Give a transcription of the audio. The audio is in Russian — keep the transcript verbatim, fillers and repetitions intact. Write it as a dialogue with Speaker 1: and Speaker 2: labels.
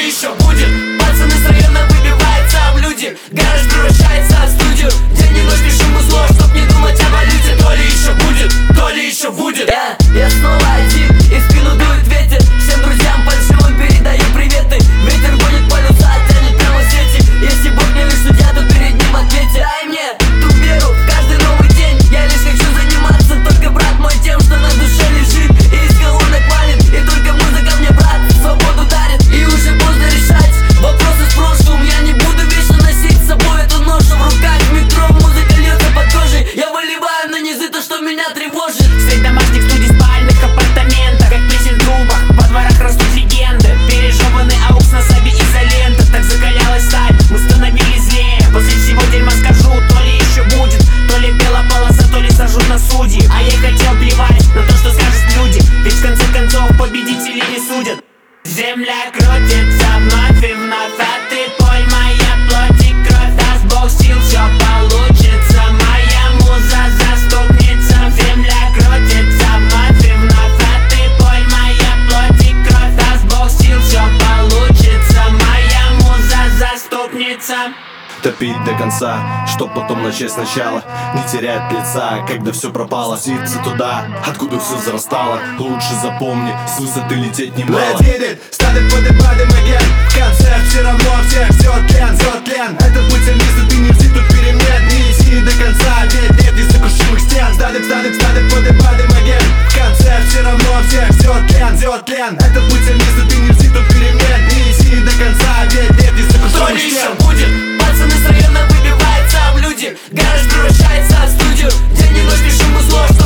Speaker 1: ли еще будет? Пацаны с района выбиваются в люди, гараж превращается в студию, день и ночь пишем узло, чтоб не думать о валюте. То ли еще будет, то ли еще будет. Я, я снова один, и в спину дует ветер. Всем друзьям фальшивым передаю приветы. Ветер гонит полюса, тянет прямо в сети. Если Бог не лишь судья, то перед ним ответьте. Дай мне ту веру в каждый новый день. Я лишь хочу заниматься, только брат мой, тем, что на душе лежит и из колонок валит. И только музыка мне, брат, свободу дарит. И уже поздно решать вопросы с прошлым. Я не буду вечно носить с собой эту ношу в руках. В метро музыка льется под кожей. Я выливаю на низы то, что меня тревожит.
Speaker 2: Свет домашних студий, спальных апартаментах, как песен в трубах, во дворах растут легенды. Пережеванный аукс на сабе изолента. Так закалялась сталь, мы становились злее. После всего дерьма скажу, то ли еще будет, то ли белая полоса, то ли сажут на судьи. А я хотел плевать на то, что скажут люди, ведь в конце концов победители не судят. Земля крутится вновь и вновь, а ты пой, моя плоть и кровь. Даст Бог сил, все получится, моя муза заступница. Земля крутится вновь и вновь, а ты пой, моя плоть и кровь. Даст Бог сил, все получится, моя муза заступница.
Speaker 3: Топить до конца, чтоб потом начать сначала. Не терять лица, когда все пропало. Спуститься туда, откуда все зарастало. Лучше запомни, с высоты лететь немало.
Speaker 4: Let's hit it, started поднимаем again. В конце все равно всех ждет тлен, ждет тлен. Этот путь тернистый, ты не взял тут перемен. Не иди до конца, ведь нет несокрушимых стен. Started, started, started поднимаем again. В конце все равно всех ждет тлен, ждет тлен. Этот путь тернистый, ты не взял тут перемен. Не иди до конца, ведь нет
Speaker 1: То
Speaker 4: несокрушимых
Speaker 1: ли еще
Speaker 4: стен.
Speaker 1: будет? Пацаны с района выбиваются в люди, гараж превращается в студию, день и ночь пишем узло.